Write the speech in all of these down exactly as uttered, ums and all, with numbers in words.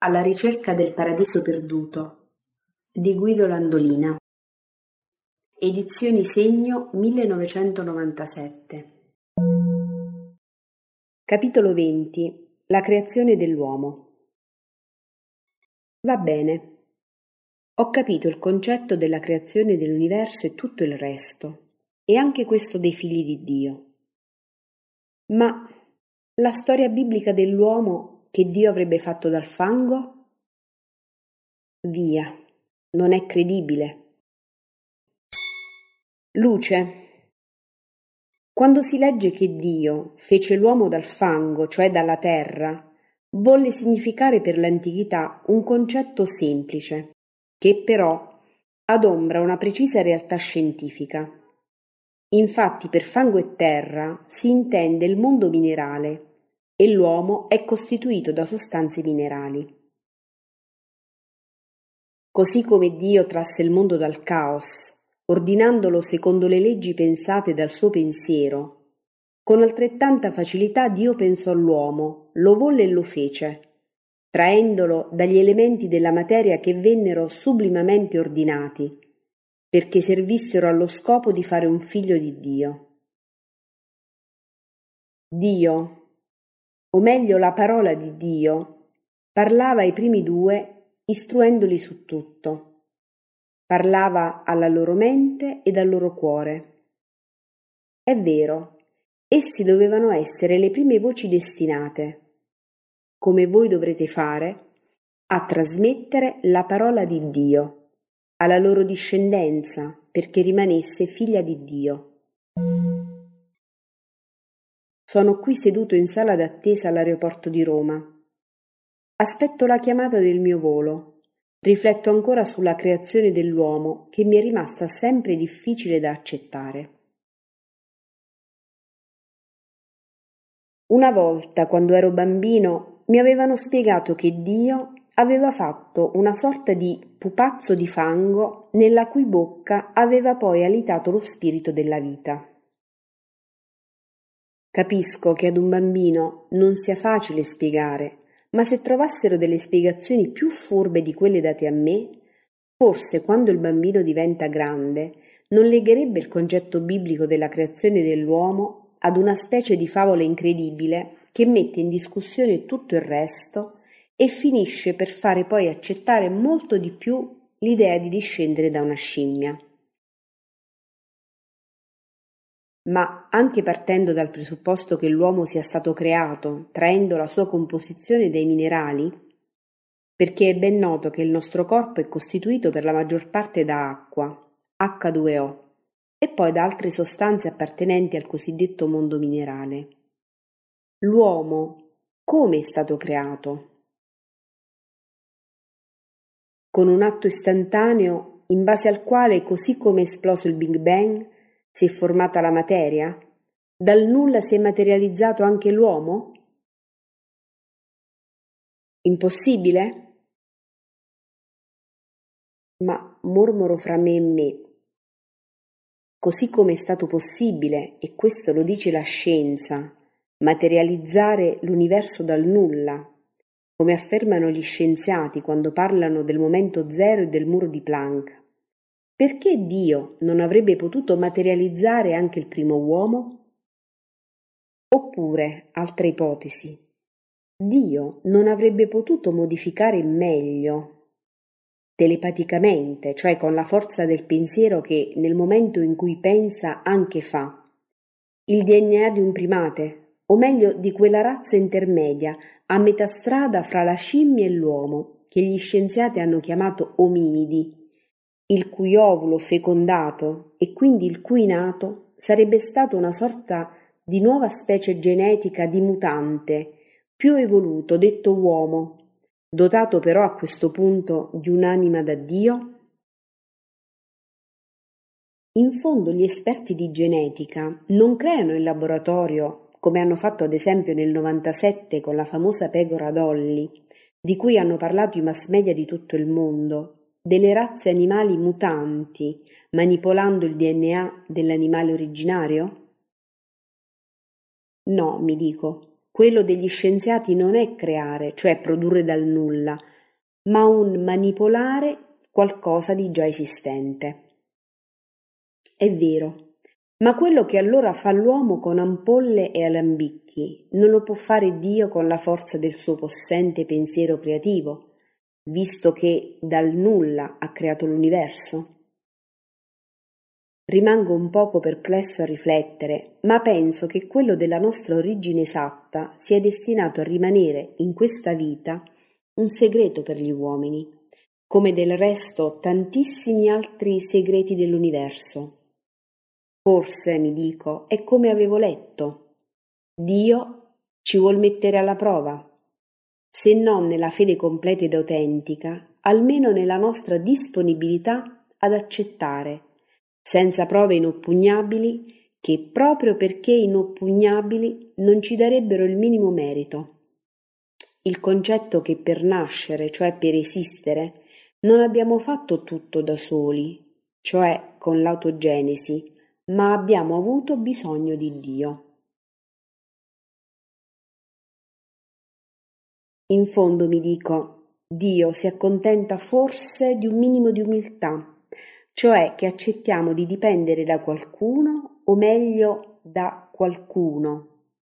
Alla ricerca del paradiso perduto di Guido Landolina. Edizioni Segno millenovecentonovantasette. Capitolo venti. La creazione dell'uomo. Va bene. Ho capito il concetto della creazione dell'universo e tutto il resto, e anche questo dei figli di Dio. Ma la storia biblica dell'uomo che Dio avrebbe fatto dal fango? Via, non è credibile. Luce. Quando si legge che Dio fece l'uomo dal fango, cioè dalla terra, volle significare per l'antichità un concetto semplice, che però adombra una precisa realtà scientifica. Infatti per fango e terra si intende il mondo minerale e l'uomo è costituito da sostanze minerali. Così come Dio trasse il mondo dal caos, ordinandolo secondo le leggi pensate dal suo pensiero, con altrettanta facilità Dio pensò all'uomo, lo volle e lo fece, traendolo dagli elementi della materia che vennero sublimamente ordinati, perché servissero allo scopo di fare un figlio di Dio. Dio, o meglio la parola di Dio, parlava ai primi due istruendoli su tutto. Parlava alla loro mente ed al loro cuore. È vero, essi dovevano essere le prime voci destinate, come voi dovrete fare, a trasmettere la parola di Dio alla loro discendenza perché rimanesse figlia di Dio. Sono qui seduto in sala d'attesa all'aeroporto di Roma. Aspetto la chiamata del mio volo. Rifletto ancora sulla creazione dell'uomo che mi è rimasta sempre difficile da accettare. Una volta, quando ero bambino, mi avevano spiegato che Dio aveva fatto una sorta di pupazzo di fango nella cui bocca aveva poi alitato lo spirito della vita. Capisco che ad un bambino non sia facile spiegare, ma se trovassero delle spiegazioni più furbe di quelle date a me, forse quando il bambino diventa grande non legherebbe il concetto biblico della creazione dell'uomo ad una specie di favola incredibile che mette in discussione tutto il resto e finisce per fare poi accettare molto di più l'idea di discendere da una scimmia. Ma anche partendo dal presupposto che l'uomo sia stato creato, traendo la sua composizione dai minerali, perché è ben noto che il nostro corpo è costituito per la maggior parte da acqua, acca due o, e poi da altre sostanze appartenenti al cosiddetto mondo minerale. L'uomo come è stato creato? Con un atto istantaneo in base al quale, così come è esploso il Big Bang, si è formata la materia? Dal nulla si è materializzato anche l'uomo? Impossibile? Ma mormoro fra me e me. Così come è stato possibile, e questo lo dice la scienza, materializzare l'universo dal nulla, come affermano gli scienziati quando parlano del momento zero e del muro di Planck, perché Dio non avrebbe potuto materializzare anche il primo uomo? Oppure, altra ipotesi, Dio non avrebbe potuto modificare in meglio, telepaticamente, cioè con la forza del pensiero che nel momento in cui pensa anche fa, il D N A di un primate, o meglio di quella razza intermedia a metà strada fra la scimmia e l'uomo, che gli scienziati hanno chiamato ominidi, il cui ovulo fecondato e quindi il cui nato sarebbe stato una sorta di nuova specie genetica di mutante, più evoluto, detto uomo, dotato però a questo punto di un'anima da Dio? In fondo gli esperti di genetica non creano in laboratorio, come hanno fatto ad esempio nel novantasette con la famosa pecora Dolly, di cui hanno parlato i mass media di tutto il mondo, delle razze animali mutanti, manipolando il D N A dell'animale originario? No, mi dico, quello degli scienziati non è creare, cioè produrre dal nulla, ma un manipolare qualcosa di già esistente. È vero, ma quello che allora fa l'uomo con ampolle e alambicchi non lo può fare Dio con la forza del suo possente pensiero creativo, visto che dal nulla ha creato l'universo? Rimango un poco perplesso a riflettere, ma penso che quello della nostra origine esatta sia destinato a rimanere in questa vita un segreto per gli uomini, come del resto tantissimi altri segreti dell'universo. Forse, mi dico, è come avevo letto. Dio ci vuol mettere alla prova, se non nella fede completa ed autentica, almeno nella nostra disponibilità ad accettare, senza prove inoppugnabili, che proprio perché inoppugnabili non ci darebbero il minimo merito. Il concetto che per nascere, cioè per esistere, non abbiamo fatto tutto da soli, cioè con l'autogenesi, ma abbiamo avuto bisogno di Dio. In fondo mi dico, Dio si accontenta forse di un minimo di umiltà, cioè che accettiamo di dipendere da qualcuno, o meglio da qualcuno.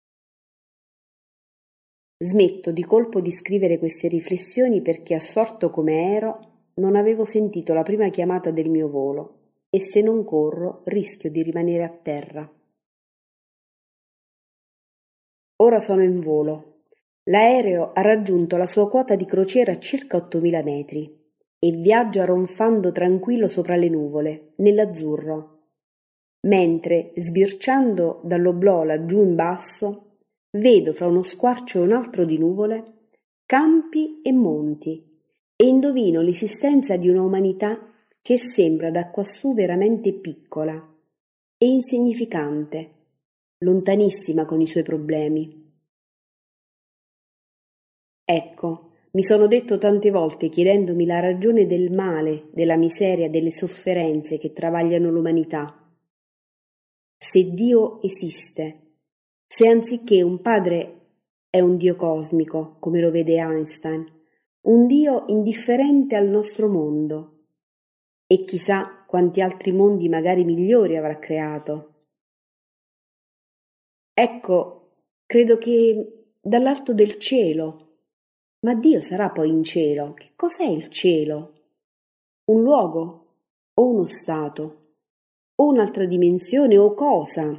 Smetto di colpo di scrivere queste riflessioni perché, assorto come ero, non avevo sentito la prima chiamata del mio volo e se non corro rischio di rimanere a terra. Ora sono in volo. L'aereo ha raggiunto la sua quota di crociera a circa ottomila metri e viaggia ronfando tranquillo sopra le nuvole, nell'azzurro, mentre, sbirciando dall'oblò laggiù in basso, vedo fra uno squarcio e un altro di nuvole campi e monti e indovino l'esistenza di una umanità che sembra da quassù veramente piccola e insignificante, lontanissima con i suoi problemi. Ecco, mi sono detto tante volte, chiedendomi la ragione del male, della miseria, delle sofferenze che travagliano l'umanità. Se Dio esiste, se anziché un padre è un Dio cosmico, come lo vede Einstein, un Dio indifferente al nostro mondo, e chissà quanti altri mondi magari migliori avrà creato. Ecco, credo che dall'alto del cielo, ma Dio sarà poi in cielo. Che cos'è il cielo? Un luogo? O uno stato? O un'altra dimensione? O cosa?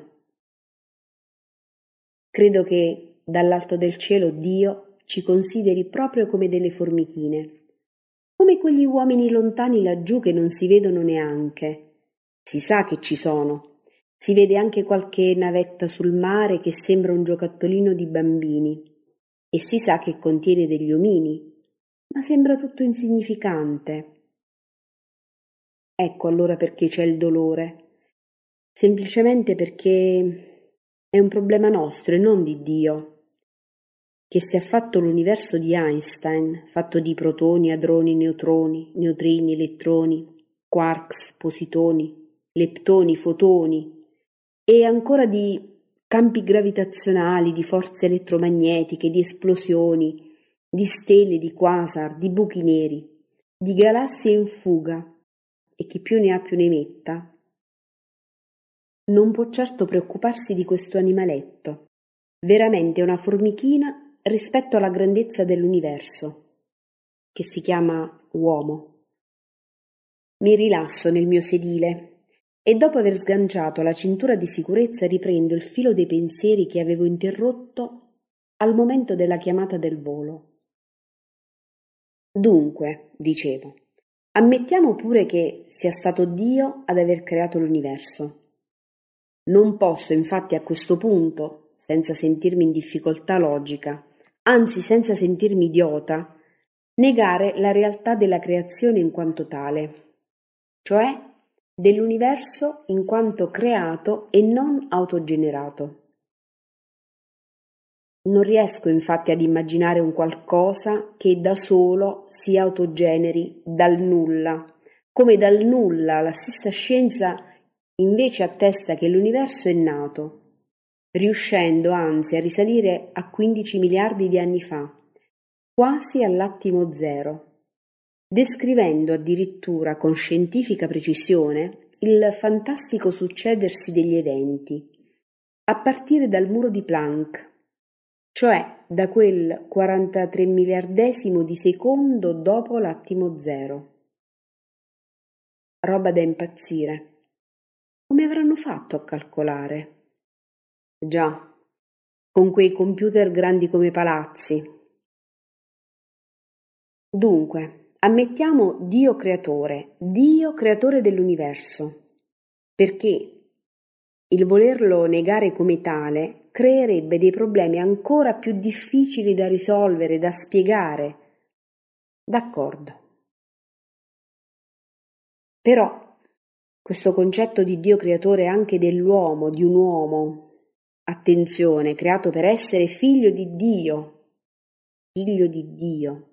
Credo che dall'alto del cielo Dio ci consideri proprio come delle formichine, come quegli uomini lontani laggiù che non si vedono neanche. Si sa che ci sono. Si vede anche qualche navetta sul mare che sembra un giocattolino di bambini e si sa che contiene degli omini, ma sembra tutto insignificante. Ecco allora perché c'è il dolore, semplicemente perché è un problema nostro e non di Dio, che si è fatto l'universo di Einstein, fatto di protoni, hadroni, neutroni, neutrini, elettroni, quarks, positoni, leptoni, fotoni, e ancora di campi gravitazionali, di forze elettromagnetiche, di esplosioni, di stelle, di quasar, di buchi neri, di galassie in fuga, e chi più ne ha più ne metta. Non può certo preoccuparsi di questo animaletto, veramente una formichina rispetto alla grandezza dell'universo, che si chiama uomo. Mi rilasso nel mio sedile e dopo aver sganciato la cintura di sicurezza riprendo il filo dei pensieri che avevo interrotto al momento della chiamata del volo. Dunque, dicevo, ammettiamo pure che sia stato Dio ad aver creato l'universo. Non posso infatti a questo punto, senza sentirmi in difficoltà logica, anzi senza sentirmi idiota, negare la realtà della creazione in quanto tale, cioè dell'universo in quanto creato e non autogenerato. Non riesco infatti ad immaginare un qualcosa che da solo si autogeneri dal nulla, come dal nulla la stessa scienza invece attesta che l'universo è nato, riuscendo anzi a risalire a quindici miliardi di anni fa, quasi all'attimo zero. descrivendo addirittura con scientifica precisione il fantastico succedersi degli eventi, a partire dal muro di Planck, cioè da quel quarantatré miliardesimo di secondo dopo l'attimo zero. Roba da impazzire. Come avranno fatto a calcolare? Già, con quei computer grandi come palazzi. Dunque, ammettiamo Dio creatore, Dio creatore dell'universo, perché il volerlo negare come tale creerebbe dei problemi ancora più difficili da risolvere, da spiegare. D'accordo. Però questo concetto di Dio creatore anche dell'uomo, di un uomo, attenzione, creato per essere figlio di Dio, figlio di Dio.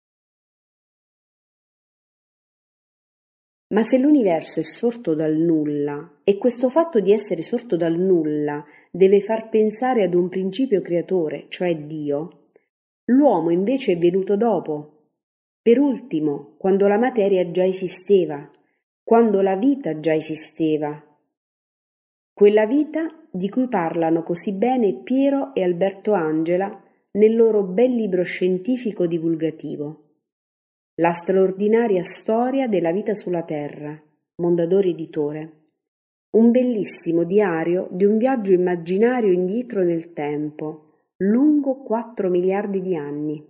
Ma se l'universo è sorto dal nulla, e questo fatto di essere sorto dal nulla deve far pensare ad un principio creatore, cioè Dio, l'uomo invece è venuto dopo, per ultimo, quando la materia già esisteva, quando la vita già esisteva. Quella vita di cui parlano così bene Piero e Alberto Angela nel loro bel libro scientifico divulgativo. La straordinaria storia della vita sulla Terra, Mondadori Editore. Un bellissimo diario di un viaggio immaginario indietro nel tempo, lungo quattro miliardi di anni.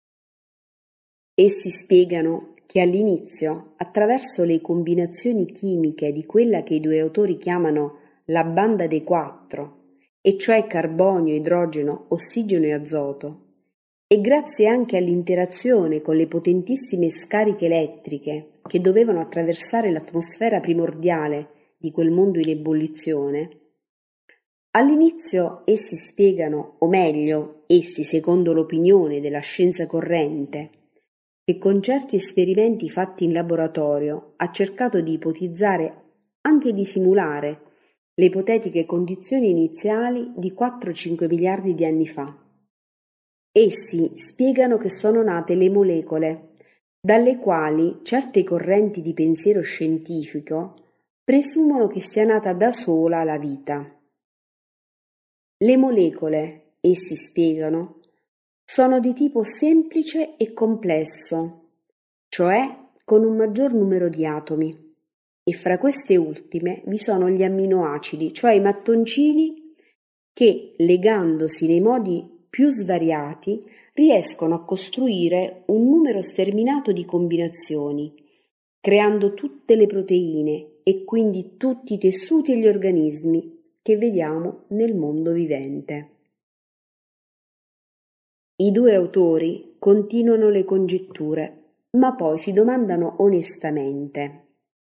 Essi spiegano che all'inizio, attraverso le combinazioni chimiche di quella che i due autori chiamano la banda dei quattro, e cioè carbonio, idrogeno, ossigeno e azoto, e grazie anche all'interazione con le potentissime scariche elettriche che dovevano attraversare l'atmosfera primordiale di quel mondo in ebollizione, all'inizio essi spiegano, o meglio, essi secondo l'opinione della scienza corrente, che con certi esperimenti fatti in laboratorio ha cercato di ipotizzare, anche di simulare, le ipotetiche condizioni iniziali di quattro cinque miliardi di anni fa. Essi spiegano che sono nate le molecole, dalle quali certe correnti di pensiero scientifico presumono che sia nata da sola la vita. Le molecole, essi spiegano, sono di tipo semplice e complesso, cioè con un maggior numero di atomi, e fra queste ultime vi sono gli amminoacidi, cioè i mattoncini che, legandosi nei modi più svariati, riescono a costruire un numero sterminato di combinazioni, creando tutte le proteine e quindi tutti i tessuti e gli organismi che vediamo nel mondo vivente. I due autori continuano le congetture, ma poi si domandano onestamente: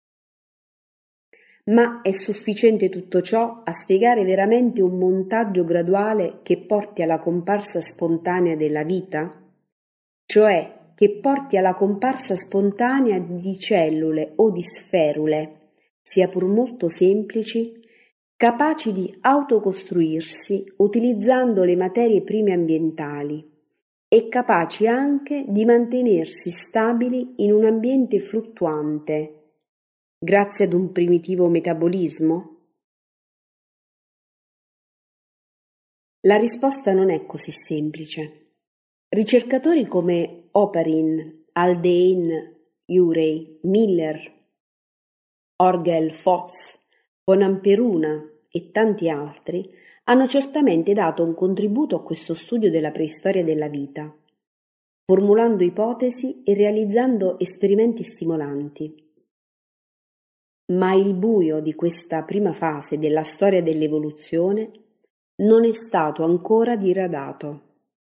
ma è sufficiente tutto ciò a spiegare veramente un montaggio graduale che porti alla comparsa spontanea della vita? Cioè che porti alla comparsa spontanea di cellule o di sferule, sia pur molto semplici, capaci di autocostruirsi utilizzando le materie prime ambientali e capaci anche di mantenersi stabili in un ambiente fluttuante, grazie ad un primitivo metabolismo? La risposta non è così semplice. Ricercatori come Oparin, Haldane, Urey, Miller, Orgel, Fox, Bonamperuna e tanti altri hanno certamente dato un contributo a questo studio della preistoria della vita, formulando ipotesi e realizzando esperimenti stimolanti. Ma il buio di questa prima fase della storia dell'evoluzione non è stato ancora diradato.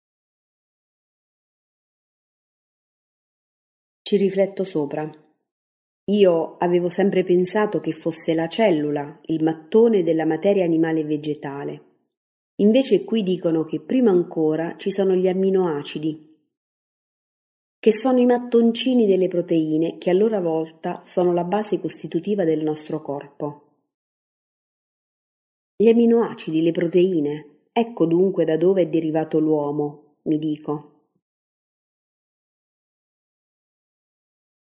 Ci rifletto sopra. Io avevo sempre pensato che fosse la cellula il mattone della materia animale e vegetale. Invece qui dicono che prima ancora ci sono gli amminoacidi, che sono i mattoncini delle proteine che a loro volta sono la base costitutiva del nostro corpo. Gli amminoacidi, le proteine, ecco dunque da dove è derivato l'uomo, mi dico.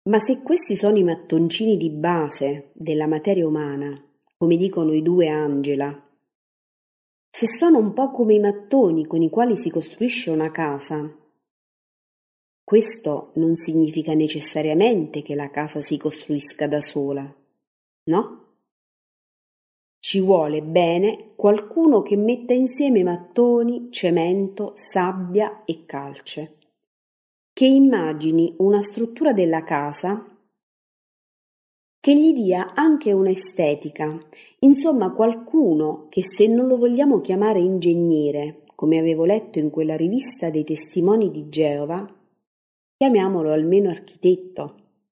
Ma se questi sono i mattoncini di base della materia umana, come dicono i due Angela, se sono un po' come i mattoni con i quali si costruisce una casa, questo non significa necessariamente che la casa si costruisca da sola, no? Ci vuole bene qualcuno che metta insieme mattoni, cemento, sabbia e calce, che immagini una struttura della casa che gli dia anche un'estetica, insomma qualcuno che, se non lo vogliamo chiamare ingegnere, come avevo letto in quella rivista dei testimoni di Geova, chiamiamolo almeno architetto.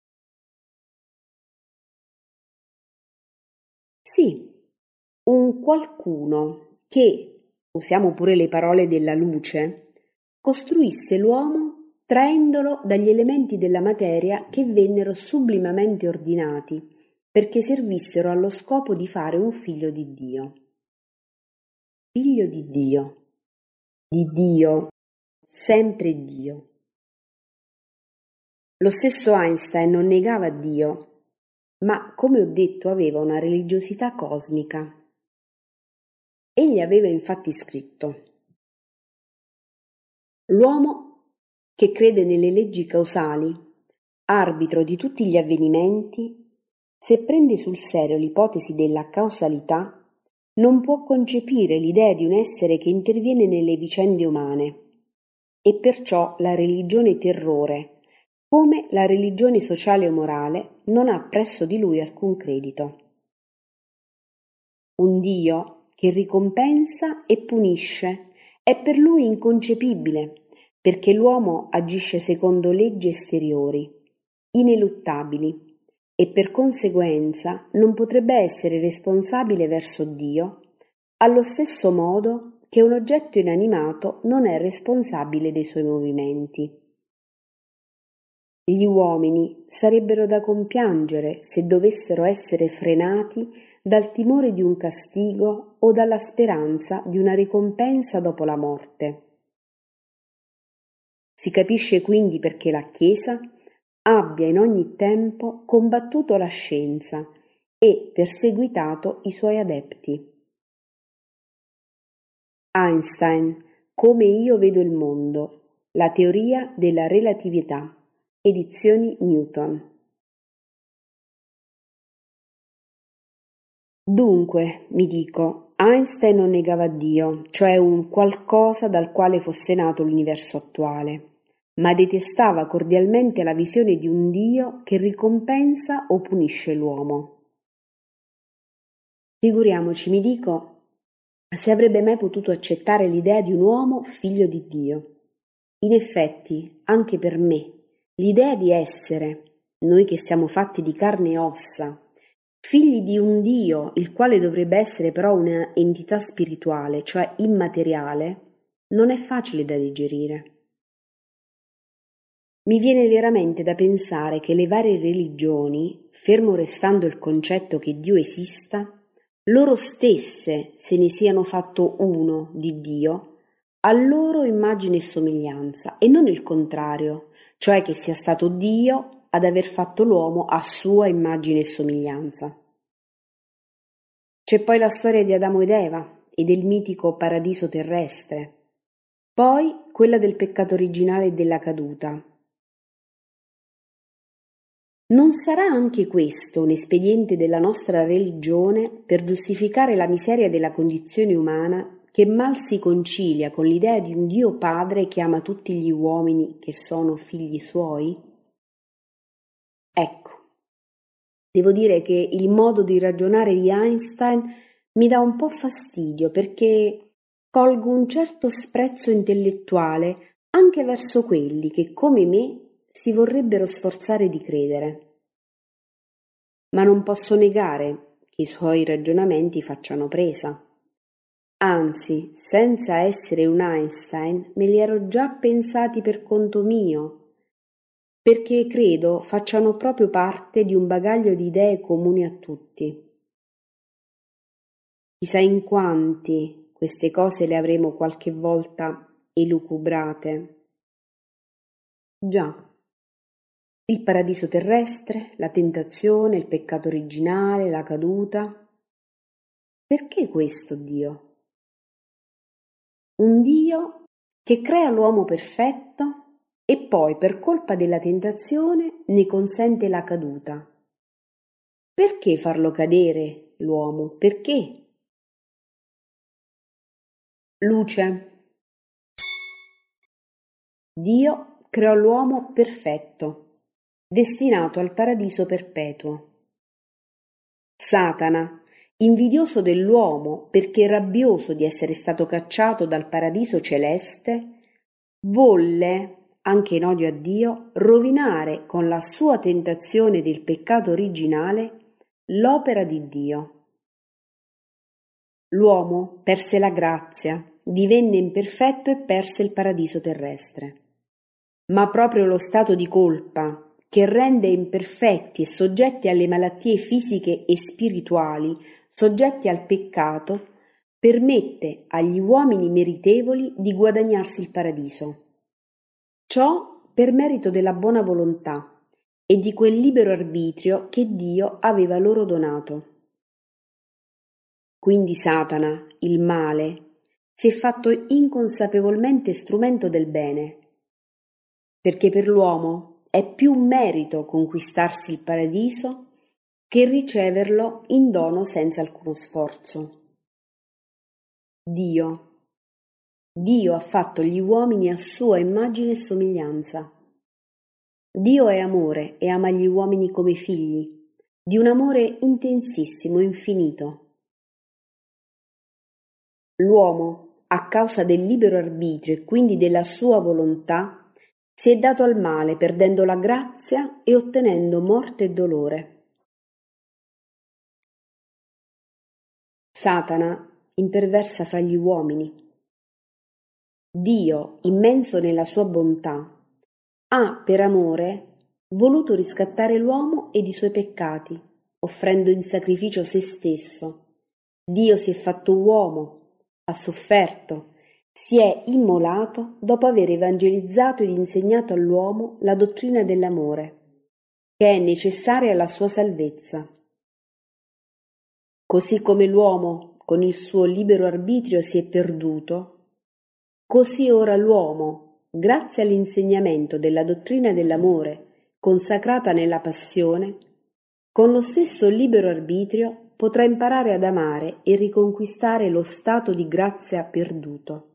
Sì, un qualcuno che, usiamo pure le parole della luce, costruisse l'uomo traendolo dagli elementi della materia che vennero sublimamente ordinati perché servissero allo scopo di fare un figlio di Dio. Figlio di Dio, di Dio, sempre Dio. Lo stesso Einstein non negava Dio, ma, come ho detto, aveva una religiosità cosmica. Egli aveva infatti scritto: l'uomo che crede nelle leggi causali, arbitro di tutti gli avvenimenti, se prende sul serio l'ipotesi della causalità, non può concepire l'idea di un essere che interviene nelle vicende umane, e perciò la religione terrore, come la religione sociale o morale, non ha presso di lui alcun credito. Un Dio che ricompensa e punisce è per lui inconcepibile, perché l'uomo agisce secondo leggi esteriori, ineluttabili, e per conseguenza non potrebbe essere responsabile verso Dio, allo stesso modo che un oggetto inanimato non è responsabile dei suoi movimenti. Gli uomini sarebbero da compiangere se dovessero essere frenati dal timore di un castigo o dalla speranza di una ricompensa dopo la morte. Si capisce quindi perché la Chiesa abbia in ogni tempo combattuto la scienza e perseguitato i suoi adepti. Einstein, Come io vedo il mondo, la teoria della relatività, edizioni Newton. Dunque, mi dico, Einstein non negava Dio, cioè un qualcosa dal quale fosse nato l'universo attuale, ma detestava cordialmente la visione di un Dio che ricompensa o punisce l'uomo. Figuriamoci, mi dico, se avrebbe mai potuto accettare l'idea di un uomo figlio di Dio. In effetti, anche per me, l'idea di essere, noi che siamo fatti di carne e ossa, figli di un Dio, il quale dovrebbe essere però una entità spirituale, cioè immateriale, non è facile da digerire. Mi viene veramente da pensare che le varie religioni, fermo restando il concetto che Dio esista, loro stesse se ne siano fatto uno di Dio, a loro immagine e somiglianza, e non il contrario, cioè che sia stato Dio ad aver fatto l'uomo a sua immagine e somiglianza. C'è poi la storia di Adamo ed Eva e del mitico paradiso terrestre, poi quella del peccato originale e della caduta. Non sarà anche questo un espediente della nostra religione per giustificare la miseria della condizione umana che mal si concilia con l'idea di un Dio Padre che ama tutti gli uomini che sono figli suoi? Ecco, devo dire che il modo di ragionare di Einstein mi dà un po' fastidio perché colgo un certo sprezzo intellettuale anche verso quelli che, come me, si vorrebbero sforzare di credere. Ma non posso negare che i suoi ragionamenti facciano presa. Anzi, senza essere un Einstein, me li ero già pensati per conto mio, perché credo facciano proprio parte di un bagaglio di idee comuni a tutti. Chissà in quanti queste cose le avremo qualche volta elucubrate. Già. Il paradiso terrestre, la tentazione, il peccato originale, la caduta. Perché questo Dio? Un Dio che crea l'uomo perfetto e poi per colpa della tentazione ne consente la caduta. Perché farlo cadere l'uomo? Perché? Luce. Dio creò l'uomo perfetto, destinato al paradiso perpetuo. Satana, invidioso dell'uomo perché rabbioso di essere stato cacciato dal paradiso celeste, volle, anche in odio a Dio, rovinare con la sua tentazione del peccato originale l'opera di Dio. L'uomo perse la grazia, divenne imperfetto e perse il paradiso terrestre. Ma proprio lo stato di colpa, che rende imperfetti e soggetti alle malattie fisiche e spirituali, soggetti al peccato, permette agli uomini meritevoli di guadagnarsi il paradiso. Ciò per merito della buona volontà e di quel libero arbitrio che Dio aveva loro donato. Quindi Satana, il male, si è fatto inconsapevolmente strumento del bene, perché per l'uomo è più un merito conquistarsi il paradiso che riceverlo in dono senza alcuno sforzo. Dio, Dio ha fatto gli uomini a sua immagine e somiglianza. Dio è amore e ama gli uomini come figli, di un amore intensissimo, infinito. L'uomo, a causa del libero arbitrio e quindi della sua volontà, si è dato al male perdendo la grazia e ottenendo morte e dolore. Satana imperversa fra gli uomini. Dio, immenso nella sua bontà, ha per amore voluto riscattare l'uomo ed i suoi peccati, offrendo in sacrificio se stesso. Dio si è fatto uomo, ha sofferto, si è immolato dopo aver evangelizzato ed insegnato all'uomo la dottrina dell'amore, che è necessaria alla sua salvezza. Così come l'uomo con il suo libero arbitrio si è perduto, così ora l'uomo, grazie all'insegnamento della dottrina dell'amore consacrata nella passione, con lo stesso libero arbitrio potrà imparare ad amare e riconquistare lo stato di grazia perduto.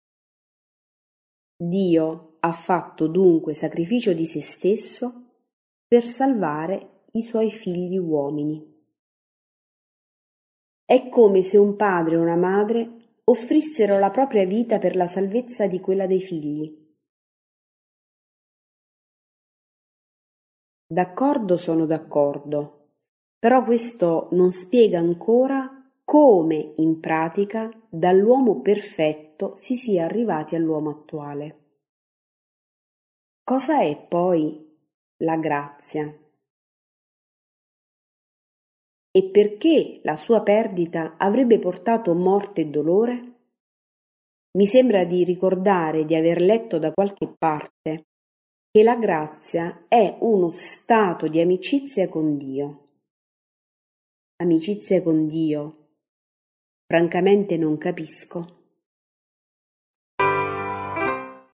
Dio ha fatto dunque sacrificio di se stesso per salvare i suoi figli uomini. È come se un padre e una madre offrissero la propria vita per la salvezza di quella dei figli. D'accordo, sono d'accordo, però questo non spiega ancora come in pratica dall'uomo perfetto si sia arrivati all'uomo attuale. Cosa è poi la grazia? E perché la sua perdita avrebbe portato morte e dolore? Mi sembra di ricordare di aver letto da qualche parte che la grazia è uno stato di amicizia con Dio. Amicizia con Dio? Francamente non capisco.